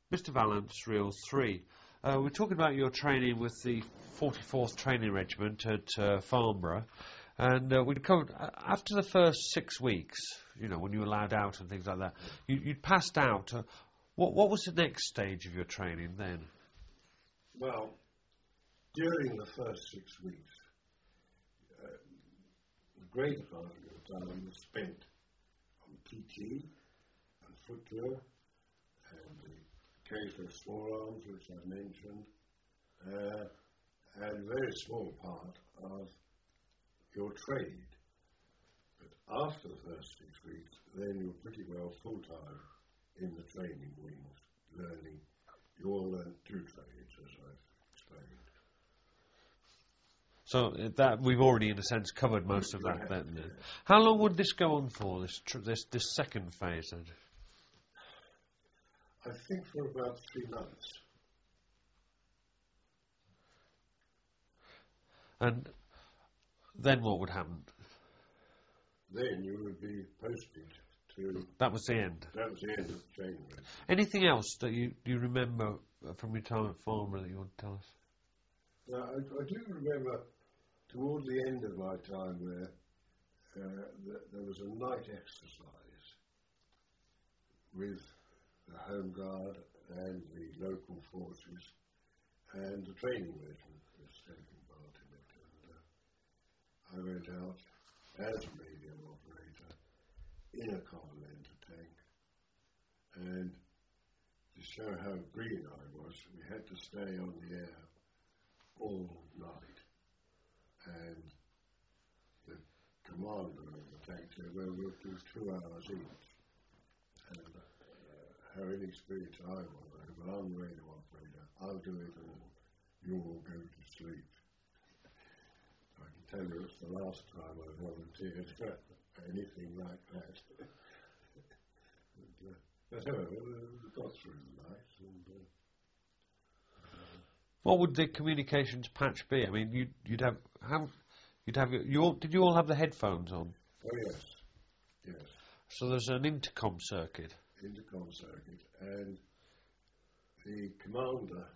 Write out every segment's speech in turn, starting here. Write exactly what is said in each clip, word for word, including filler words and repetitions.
Mister Vallance, Reel three. Uh, we're talking about your training with the forty-fourth Training Regiment at uh, Farnborough, and uh, we'd covered, uh, after the first six weeks, you know, when you were allowed out and things like that, you, you'd passed out. Uh, what, what was the next stage of your training then? Well, during the first six weeks, uh, the greater part of your time was spent on P T and foot drill and the occasional small arms, which I mentioned, uh, and a very small part of your trade. But after the first six weeks, then you're pretty well full-time in the training wings, learning. You all learn two trades, as I've explained. So uh, that we've already, in a sense, covered most of that. Then, then. How long would this go on for? This tr this this second phase, then? I think for about three months. And then what would happen? Then you would be posted to... That was the end? That was the end of the training. Anything else that you, you remember from your time at Farnborough that you want to tell us? Now, I, I do remember toward the end of my time there, uh, th there was a night exercise with the Home Guard and the local forces, and the training regiment was taking part in it. And uh, I went out as a radio operator in a Continental tank, and to show how green I was, we had to stay on the air all night. And the commander of the tank said, well, we'll do two hours each. And uh, how inexperienced I was, well, I'm the radio operator, I'll do it all, you all go to sleep. I can tell you it's the last time I volunteered for anything like that. but, uh, but however, we got through the night. And, uh, what would the communications patch be? I mean, you'd, you'd have, how, you'd have, you all, did you all have the headphones on? Oh yes, yes. So there's an intercom circuit. Intercom circuit, and the commander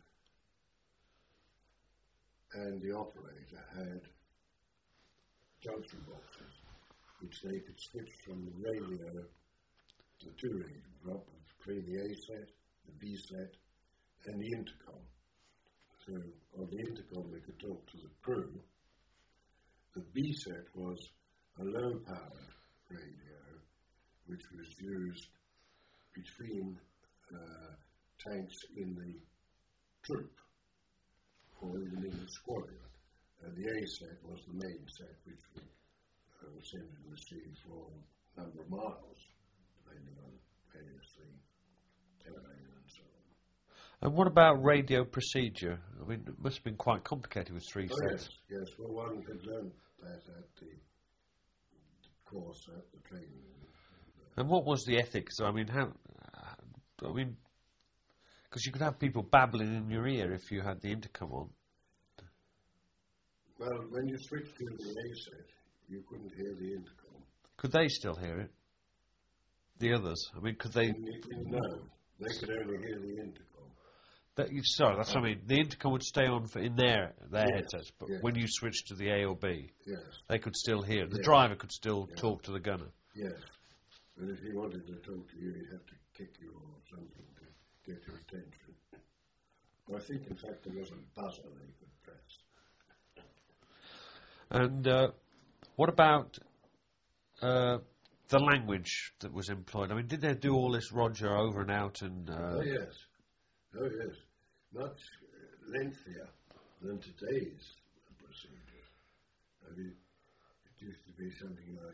and the operator had junction boxes which they could switch from the radio to the two radio drop between the A set, the B set, and the intercom. So on the intercom they could talk to the crew. The B set was a low powered radio which was used between uh, tanks in the troop or even in the squadron. And the A set was the main set which we uh, was sent and received for a number of miles, depending on various terrain and so on. And what about radio procedure? I mean, it must have been quite complicated with three oh, sets. Yes, yes. Well, one had learned that at the, the course at the training. And what was the ethics? I mean, how? I mean, because you could have people babbling in your ear if you had the intercom on. Well, when you switched to the A set, you couldn't hear the intercom. Could they still hear it? The others? I mean, could they? No, they could only hear the intercom. That, sorry, that's what I mean. The intercom would stay on for in their their yes, headsets, but yes. when you switched to the A or B, yes. they could still hear it. The yes. driver could still yes. talk to the gunner. Yes. And if he wanted to talk to you, he'd have to kick you or something to get your attention. I think, in fact, there was a buzzer they could press. And uh, what about uh, the language that was employed? I mean, did they do all this Roger over and out? And uh, oh yes, oh yes, much lengthier than today's procedure. I mean, it used to be something like.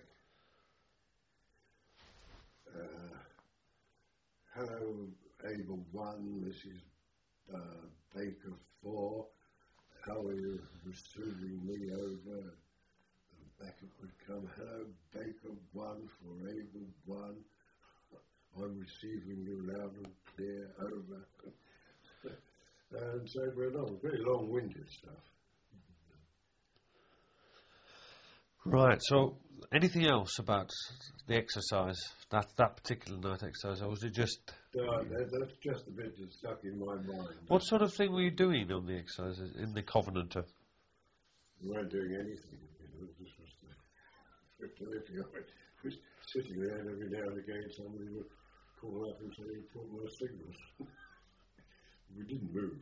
Uh, hello, Able one, this is uh, Baker four. How are you receiving me over? And back it would come, hello, Baker one for Able one. I'm receiving you loud and clear, over. And so it went on, very long-winded stuff. Right, so anything else about the exercise, that, that particular night exercise, or was it just... No, that, that's just a bit that stuck in my mind. What sort of thing were you doing on the exercises, in the Covenanter? We weren't doing anything, you know, this was the, the lifting of it. Just sitting there, and every now and again somebody would call up and say, "Put more signals." We didn't move.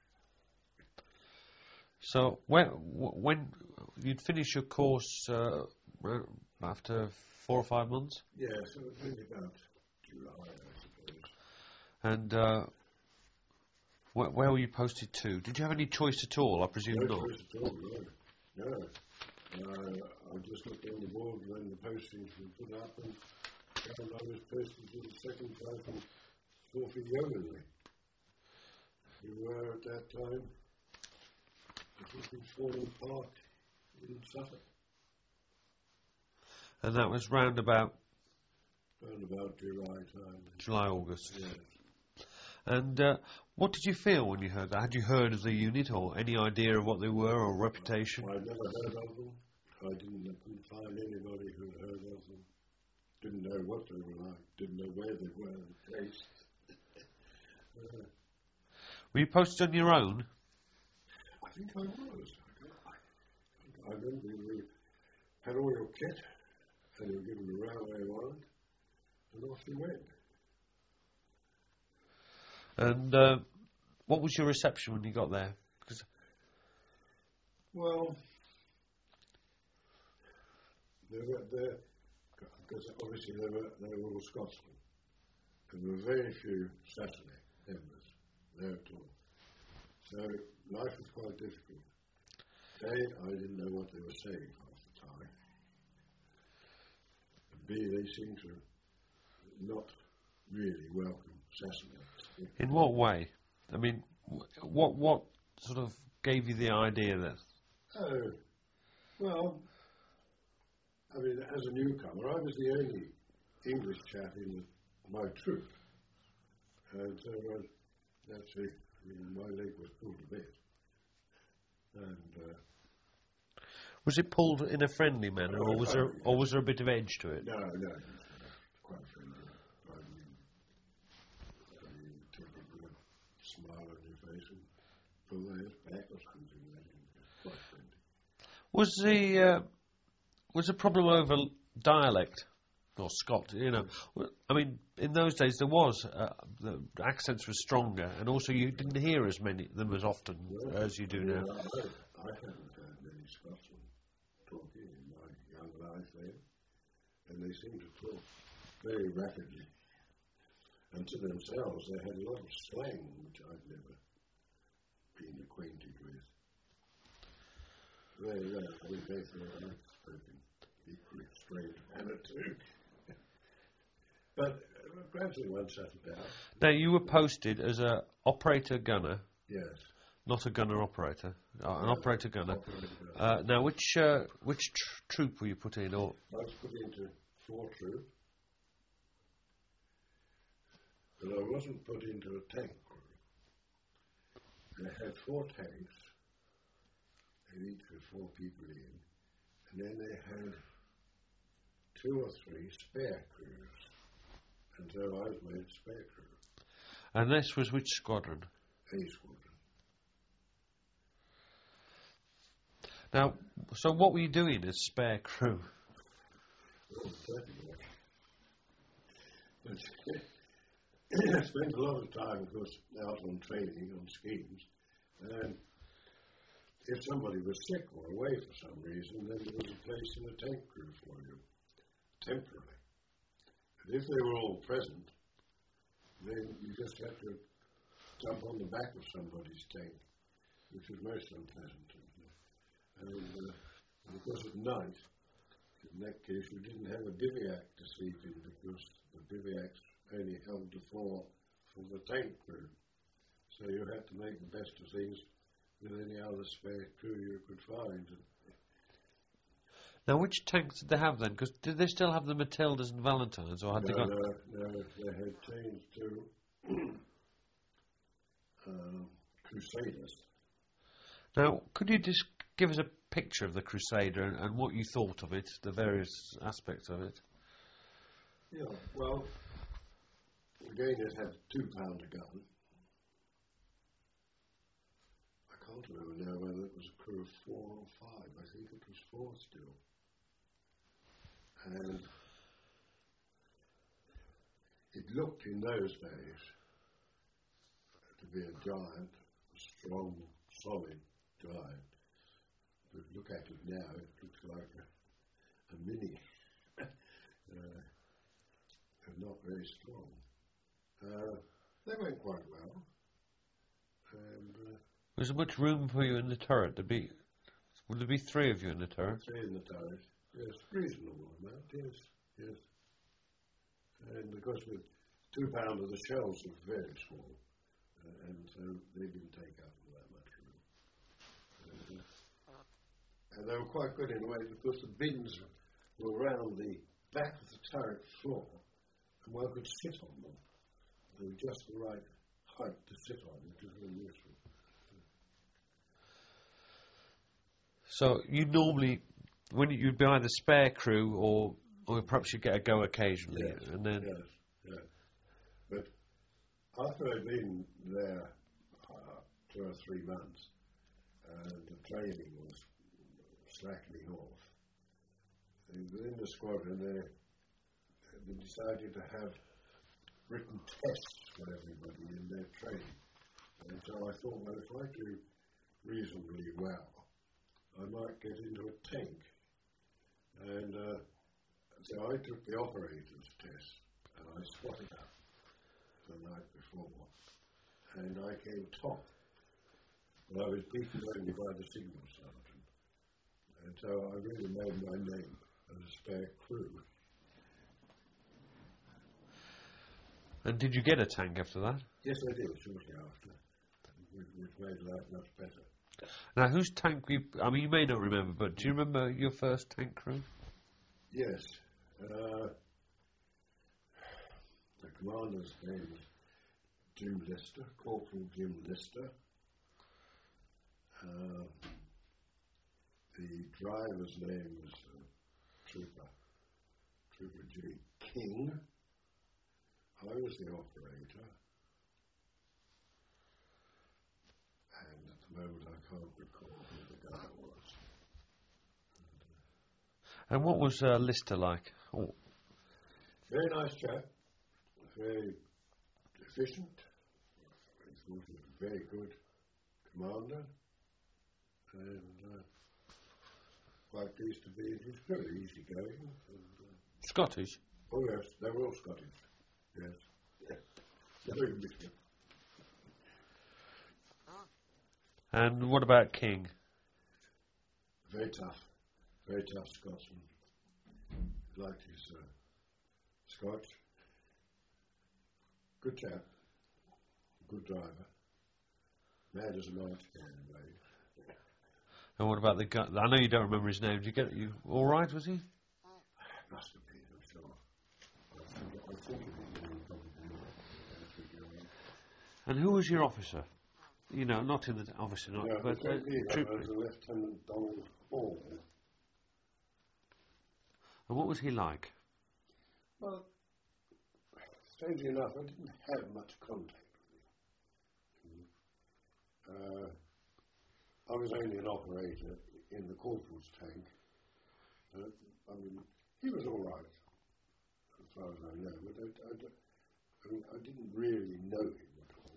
So when when you'd finish your course uh, after four or five months? Yes, it was really about July, I suppose. And uh, wh where were you posted to? Did you have any choice at all? I presume No not. choice at all, no. No. Uh, I just looked on the board when the postings were put up and found I was posted to the second class and Thorpe Yeomanry, who were at that time, I think in Fordham Park in Suffolk. And that was round about Around about July time. July, August. Yes. And uh, what did you feel when you heard that? Had you heard of the unit or any idea of what they were or reputation? I'd never heard of them. I didn't I couldn't find anybody who had heard of them. Didn't know what they were like. Didn't know where they were in the place. uh, Were you posted on your own? I think I was. I, I remember we had all your kit and you were given a railway warrant and off you went. And uh, what was your reception when you got there? 'Cause well, they were there, because obviously they were, they were all Scotsmen. And there were very few Saturday members there at all. So life was quite difficult. A, I didn't know what they were saying half the time. And B, they seemed to not really welcome Sassanites. in what way? I mean, wh- what what sort of gave you the idea that... Oh, well, I mean, as a newcomer, I was the only English chap in the, my troop. And so uh, naturally, I mean, my leg was pulled a bit. And uh, Was it pulled in a friendly manner, or was there or was there a bit of edge to it? no, no, quite friendly. I mean, I mean, typically a smile on your face and pull their head back or something. Quite friendly. Was the uh, was the problem over dialect or Scot? You know, I mean, in those days there was uh, the accents were stronger, and also you didn't hear as many them as often Well, as you do yeah, now. I, I haven't heard many Scotsmen talking in my young life then, and they seem to talk very rapidly. And to themselves, they had a lot of slang which I'd never been acquainted with. Very rare. I mean, they thought I'd spoken equally strange manner too. But uh, gradually one settled down. Now you were posted as a operator gunner, Yes. not a gunner operator, uh, an Uh, operator gunner. operator gunner. Uh, now, which uh, which tr- troop were you put in? Or I was put into four troop, but I wasn't put into a tank crew. They had four tanks, and each with four people in, and then they had two or three spare crews, and so I was made spare crew, and this was which squadron? A squadron. Now, so what were you doing as spare crew? Well, certainly. But I spent a lot of time, of course, out on training, on schemes, and if somebody was sick or away for some reason, then there was a place in the tank crew for you, temporarily. And if they were all present, then you just had to jump on the back of somebody's tank, which was most unpleasant. And, uh, and of course, at night, in that case, you didn't have a bivouac to sleep in because the bivouacs only held the floor for the tank crew. So you had to make the best of things with any other spare crew you could find. Now, which tanks did they have then? Because did they still have the Matildas and Valentines, or had no, they got? no, no, they had changed to uh, Crusaders. Now, could you just give us a picture of the Crusader and, and what you thought of it, the various aspects of it. Yeah, well, again, it had a two-pounder gun. I can't remember now whether it was a crew of four or five. I think it was four still. And it looked in those days to be a giant, a strong, solid giant. But look at it now, it looks like a, a mini. uh, and not very strong. Uh, they went quite well. And uh, was there much room for you in the turret? To be, would there be three of you in the turret? Three in the turret. Yes, reasonable amount. Yes, yes. And because with two pounder, the shells were very small, uh, and so they didn't take up all that much room. And, uh, and they were quite good in a way because the bins were around the back of the turret floor, and one could sit on them. They were just the right height to sit on, which was very useful. So you normally, when you, you'd be either spare crew or, or perhaps you'd get a go occasionally, Yes, and then yes, yes. But after I'd been there uh, two or three months, and the training was slackening off, and within the squadron they, they decided to have written tests for everybody in their training. And so I thought, well, if I do reasonably well, I might get into a tank. And uh, so I took the operator's test, and I spotted up the night before, and I came top. But I was beaten only by the signal sergeant. And so I really made my name as a spare crew. And did you get a tank after that? Yes, I did, shortly after, which, which made life much better. Now, whose tank? You, I mean, you may not remember, but do you remember your first tank crew? Yes. Uh, the commander's name was Jim Lister, Corporal Jim Lister. Uh, the driver's name was uh, Trooper, Trooper G. King. I was the operator. And at the moment I can't recall who the guy was. And what was uh, Lister like? Oh. Very nice chap, very efficient. I thought he was a very good commander, and uh, quite pleased to be in his crew. Easygoing. And, uh, Scottish? oh yes, they were all Scottish. Yes. Yeah. Very different. And what about King? Very tough, very tough Scotsman. Liked his uh, Scotch. Good chap, good driver. Mad as a march anyway. And what about the guy? I know you don't remember his name. Did you get it? You all right? Was he? Must have been, I'm sure. I think, I think it was really probably as we go on. And who was your officer? You know, not in the obviously not, Yeah, but the uh, leader troop. was Lieutenant Donald Hall. And what was he like? Well, strangely enough, I didn't have much contact with him. Uh, I was only an operator in the corporal's tank. Uh, I mean, he was all right, as far as I know, but I, I, I, mean, I didn't really know him at all.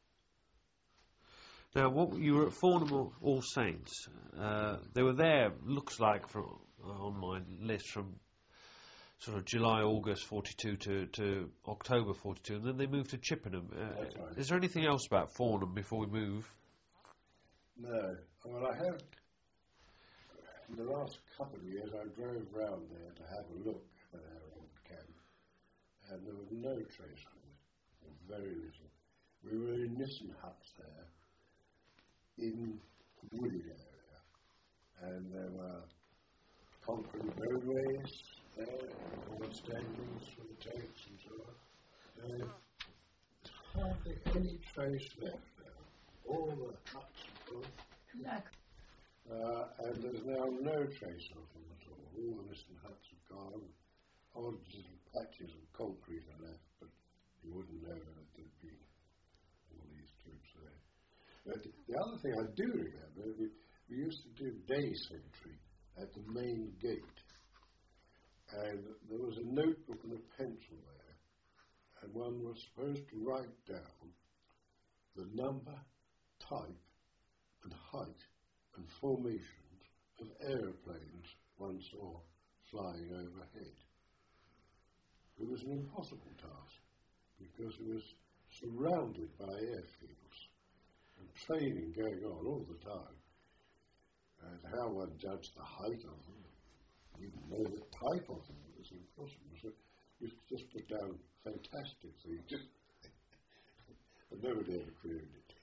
Now, what you were at Farnham All, All Saints. Uh, they were there. Looks like from uh, on my list from sort of July, August forty-two to, to October forty-two, and then they moved to Chippenham. Uh, That's right. Is there anything else about Farnham before we move? No. Well, I have, in the last couple of years, I drove round there to have a look at our old camp, and there was no trace of it, or very little. We were in Nissen huts there, in the woody area, and there were concrete roadways there, and standings for the tanks and so on. And there's hardly any trace left there. All the huts were gone. Uh, and there's now no trace of them at all. All the missing huts have gone. Odd little patches of concrete are left, but you wouldn't know that there'd been all these troops there. But the other thing I do remember, we, we used to do day sentry at the main gate. And there was a notebook and a pencil there, and one was supposed to write down the number, type, and height and formations of aeroplanes one saw flying overhead. It was an impossible task because it was surrounded by airfields and training going on all the time. And how one judged the height of them, even know the type of them, it was impossible. So we just put down fantastic things, and nobody ever queried it.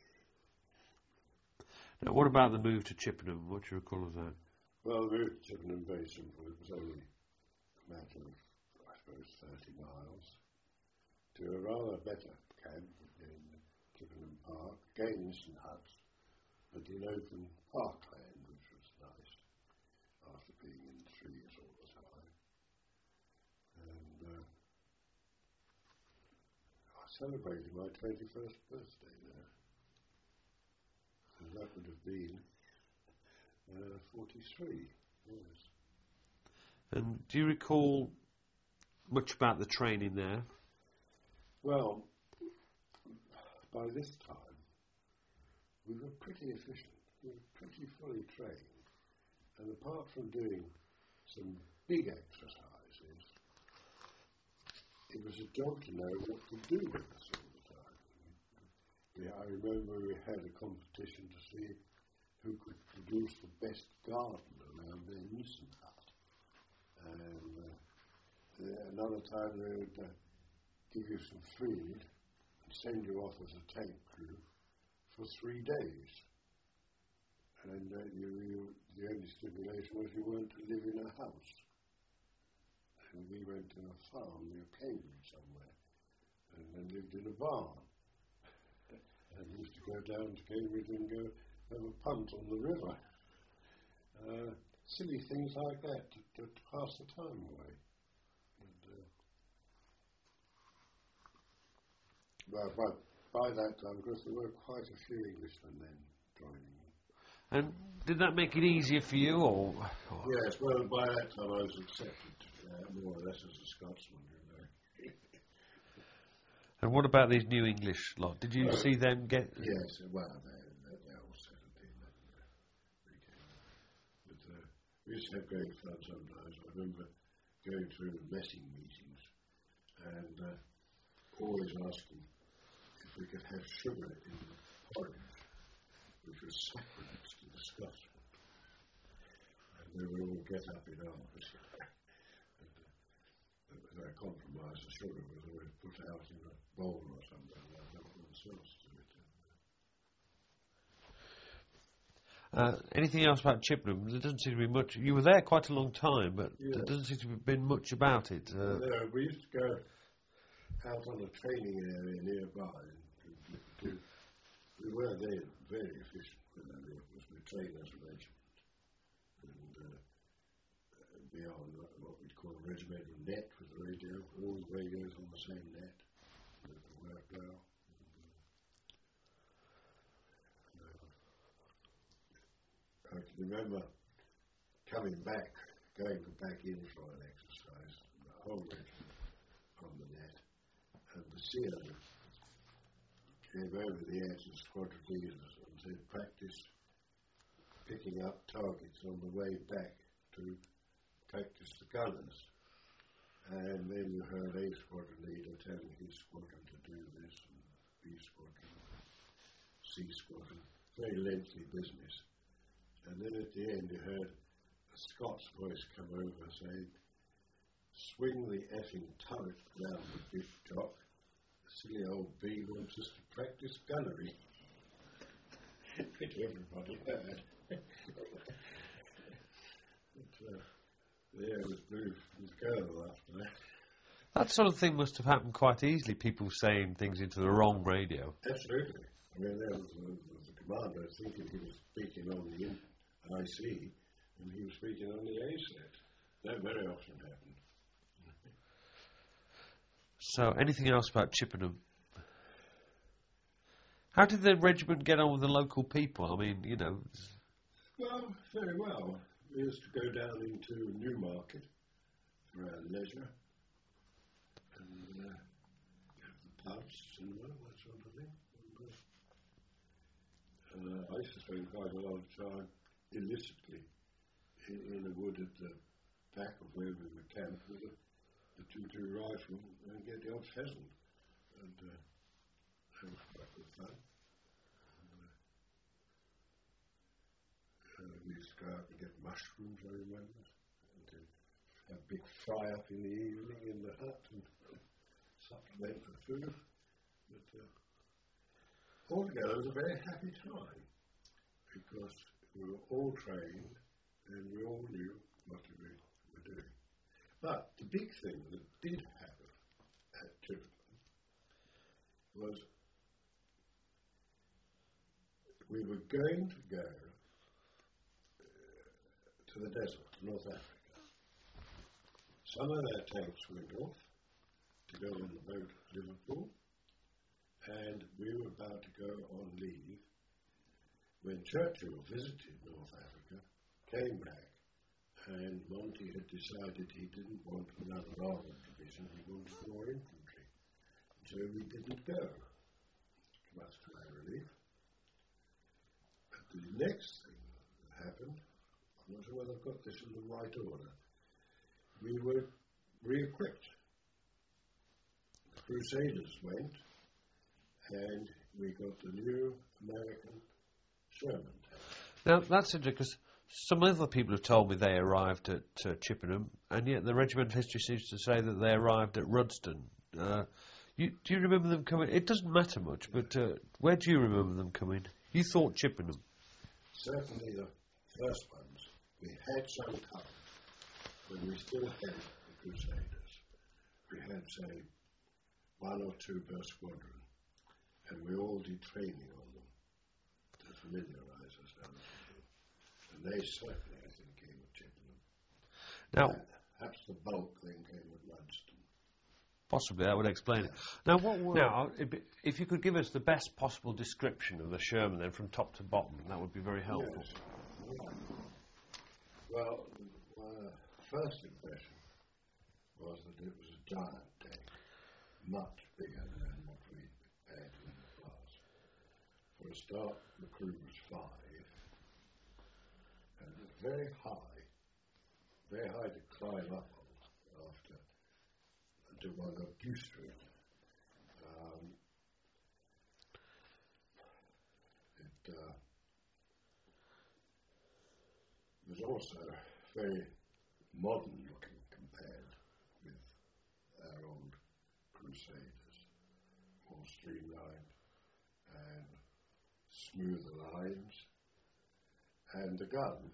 Now, what about the move to Chippenham? What do you recall of that? Well, the move to Chippenham, very simple. It was only a matter of, I suppose, thirty miles to a rather better camp in Chippenham Park, again missing huts, but in open parkland, which was nice, after being in trees all the time. And uh, I celebrated my twenty-first birthday there. And that would have been uh, forty-three, yes. And do you recall much about the training there? Well, by this time, we were pretty efficient. We were pretty fully trained. And apart from doing some big exercises, it was a job to know what to do with us all the time. We, I remember we had a competition to see who could produce the best garden around their Nissen hut. And uh, another time they would uh, give you some food and send you off as a tank crew for three days. And uh, you, you, the only stipulation was you weren't to live in a house. And we went to a farm near Cambridge somewhere and then lived in a barn. And we used to go down to Cambridge and go have a punt on the river. Uh, silly things like that to, to, to pass the time away. And, uh, well, but by that time, of course, there were quite a few Englishmen then joining. And did that make it easier for you, or? or? Yes, well, by that time I was accepted uh, more or less as a Scotsman, you know. And what about these new English lot? Did you well, see them get? Yes, well, they, they, they all settled in. And, uh, but, uh, we used to have great fun sometimes. I remember going through the messing meetings and uh, always asking if we could have sugar in the porridge, which was sacrilege to the Scotsman. And we would all get up in arms. And, uh, with our compromise, the sugar was always put out in a bowl or something, and I'd help themselves to it. Uh, anything else about Chippenham? There doesn't seem to be much. You were there quite a long time, but Yeah. there doesn't seem to have been much about it. Uh, No, we used to go out on a training area nearby. To, to, we were there very efficient with our work, because we trained as a regiment. And uh, beyond what we'd call a regimental net with the radio, all the radios on the same net. That worked well. I can remember coming back, going back in for an exercise, the whole regiment on the net, and the C O came over the air to the squadron leaders and said, practice picking up targets on the way back to practice the gunners. And then you heard A squadron leader telling his squadron to do this, and B squadron, C squadron, very lengthy business. And then at the end you heard a Scots voice come over saying, swing the effing turret round the biff jock. The silly old B wants us to practice gunnery. Which everybody heard. But, uh, the air was blue from the colonel after that. that sort of thing must have happened quite easily. People saying things into the wrong radio. Absolutely. I mean, there was, uh, was the commander thinking he was speaking on the in, I C, and he was speaking on the A set. That very often happened. So, anything else about Chippenham? How did the regiment get on with the local people? I mean, you know... Well, very well. We used to go down into Newmarket for our leisure and uh, have the pubs, cinema, that sort of thing. And, uh, I used to spend quite a lot of time illicitly in, in the wood at the back of where we were camped with a, the two two rifle and get the odd pheasant. And uh, that was quite good fun. Uh, we used to go out and get mushrooms, I remember, and uh, have a big fry up in the evening in the hut and uh, supplement the food. But uh, altogether, it was a very happy time because we were all trained and we all knew what we were doing. But the big thing that did happen at Chippenham was we were going to go to the desert, North Africa. Some of our tanks went off to go on the boat to Liverpool, and we were about to go on leave when Churchill visited North Africa, came back, and Monty had decided he didn't want another armoured division, he wanted more infantry. So we didn't go, much to our relief. But the next thing that happened, I'm not sure whether I've got this in the right order. We were re-equipped. The Crusaders went, and we got the new American Sherman tank. Now, that's interesting, because some other people have told me they arrived at uh, Chippenham, and yet the regiment history seems to say that they arrived at Rudston. Uh, you, do you remember them coming? It doesn't matter much, but uh, where do you remember them coming? You thought Chippenham. Certainly the first ones. We had some time when we still had the Crusaders. We had, say, one or two per squadron, and we all did training on them to familiarise us down to them. And they certainly, I think, came at Chippenham. Now, and perhaps the bulk then came at Rudston. Possibly, that would explain it. Now, what were now, if you could give us the best possible description of the Sherman, then from top to bottom, that would be very helpful. Yes. Yeah. Well, my first impression was that it was a giant tank, much bigger than what we had in the past. For a start, the crew was five, and it was very high, very high to climb up on after, until one got used to it. Um, it uh, was also very modern looking compared with our old Crusaders, more streamlined and smoother lines, and the gun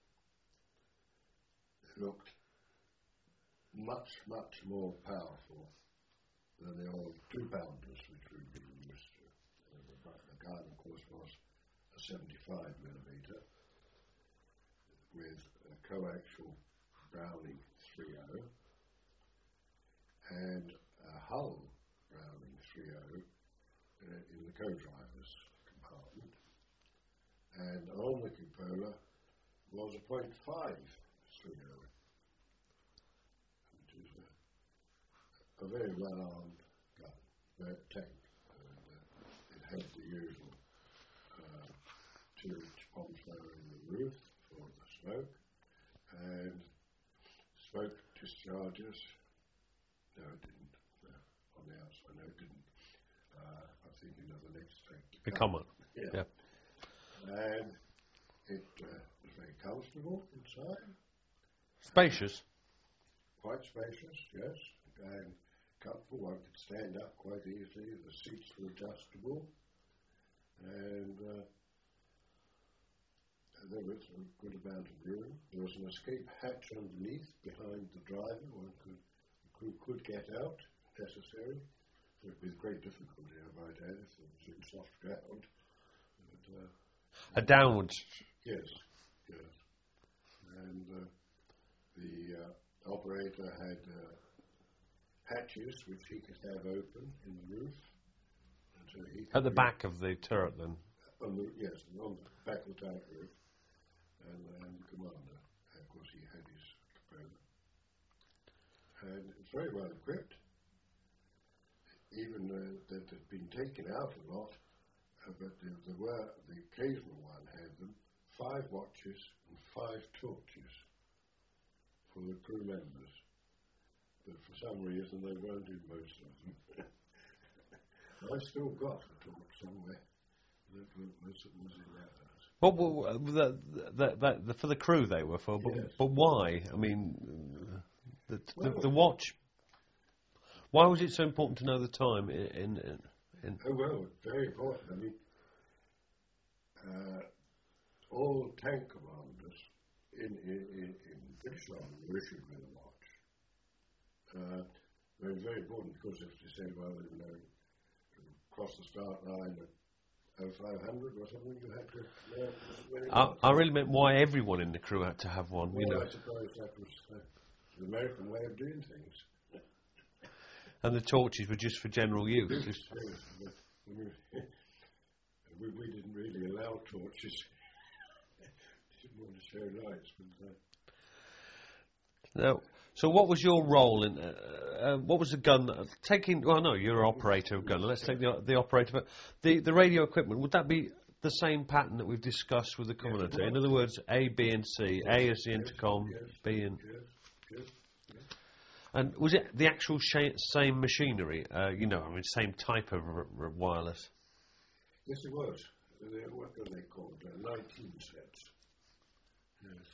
looked much, much more powerful than the old two-pounders which we've been used to. The, the gun, of course, was a seventy-five millimeter with a coaxial Browning three oh and a Hull Browning three oh uh, in the co-driver's compartment, and on the cupola was a point five three oh, which is a, a very well-armed gun, very tank. And, uh, it had the usual uh, two-inch bomb thrower in the roof for the smoke, and smoke discharges. No, it didn't. No, on the outside, no, it didn't. Uh, I'm thinking of the next tank. The Comet. Yeah. Yeah. And it uh, was very comfortable inside. Spacious. Quite spacious, yes, and comfortable. One could stand up quite easily. The seats were adjustable, and uh, there was a good amount of room. There was an escape hatch underneath behind the driver. One could, the crew could get out if necessary, but with great difficulty, I might add, if it was in soft ground. But, uh, A downwards. yes, yes. the uh, operator had uh, hatches which he could have open in the roof. And so he At the back of the turret, then? On the, yes, on the back of the turret roof. And, and the commander, of course, he had his component. And it's very well equipped. Even uh, that had been taken out a lot, uh, but there, there were, the occasional one had them, five watches and five torches for the crew members. But for some reason they weren't in most of them. I've still got a torch somewhere that was, was in that house. Well, well the, the, the, the, for the crew they were for, but, Yes. but why? I mean, the, Well, the, the watch. Why was it so important to know the time in? in, in Oh, well, very important. I mean, uh, all tank commanders in, in, in, in British Army were issued with a watch. Uh, it was very important because if they said, well, you know, cross the start line at oh five hundred or something, you had to know when it I, was. I really meant why everyone in the crew had to have one. Well, you know, I suppose that was uh, the American way of doing things. and the torches were just for general use. Yes, Just- yes, but we, we, we didn't really allow torches. Didn't want to show lights, but uh, Now, so what was your role in? Uh, uh, what was the gun uh, taking? Well, no, you're an operator of gun. Let's take the the operator. But the the radio equipment, would that be the same pattern that we've discussed with the commander? In other words, A, B, and C. A is the intercom, yes, B and. yes, yes, yes. And was it the actual sh- same machinery? Uh, you know, I mean, same type of r- r- wireless. Yes, it was. They, what were they called? Uh, nineteen sets. Yes.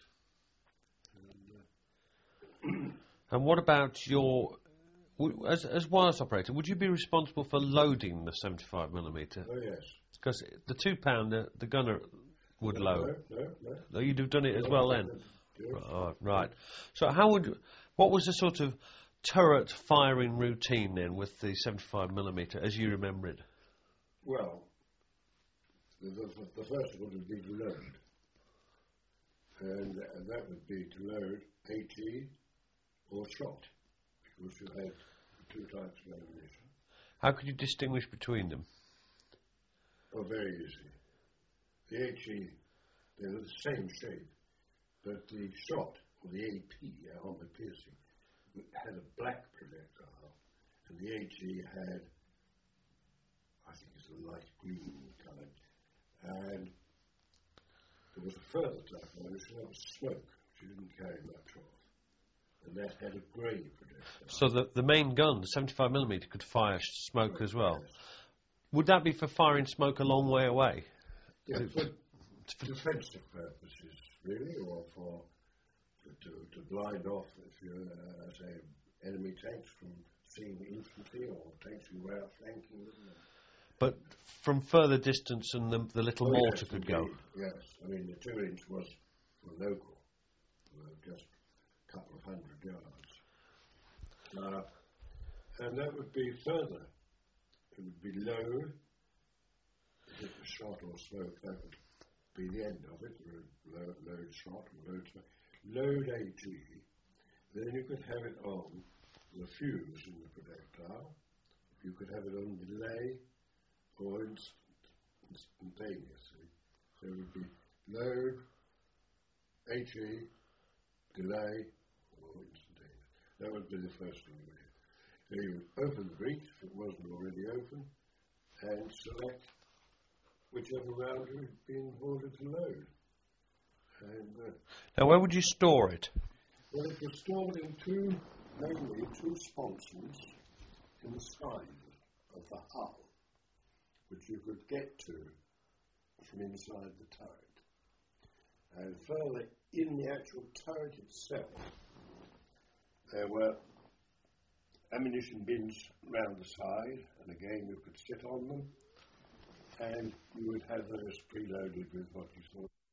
And, uh, And what about your, w- as as wireless operator? Would you be responsible for loading the seventy-five millimeter? oh, yes. Because the two pounder, the gunner would no, load. No, no, no. Oh, you'd have done it as well then. Yes. Oh, right. So how would, what was the sort of turret firing routine then with the seventy-five millimeter, as you remember it? Well, the, the, the first one would be to load. And, and that would be to load AT or shot, because you had two types of ammunition. How could you distinguish between them? Oh, very easy. The HE, they're the same shape, but the shot, or the A P, armor piercing, had a black projectile, and the HE had, I think it's a light green colour, and there was a further type of ammunition, that was smoke, which you didn't carry much of, and that had a grey projectile. So the the main gun, the seventy-five millimeter, could fire sh- smoke as well. Yes. Would that be for firing smoke a long way away? Yeah, Uh, for defensive purposes, really, or for to, to, to blind off, if you uh, say, enemy tanks from seeing infantry or tanks who were outflanking them. But from further distance, and the, the little Oh, mortar yes, could go. indeed, Yes, I mean the two inch was for local, uh, just a couple of hundred yards, uh, and that would be further. It would be load. If it was shot or smoke, that would be the end of it. Load, load shot or load smoke. Load AT, then you could have it on the fuse in the projectile. You could have it on delay or inst- instantaneously. So it would be load, HE, delay, or instantaneous. That would be the first thing you would do. So you would open the breech, if it wasn't already open, and select whichever round you had been ordered to load. And, uh, Now, where would you store it? well, it was stored in two, mainly two sponsons in the side of the hull, which you could get to from inside the turret. And further, in the actual turret itself, there were ammunition bins round the side, and again you could sit on them, and you would have those preloaded with what you thought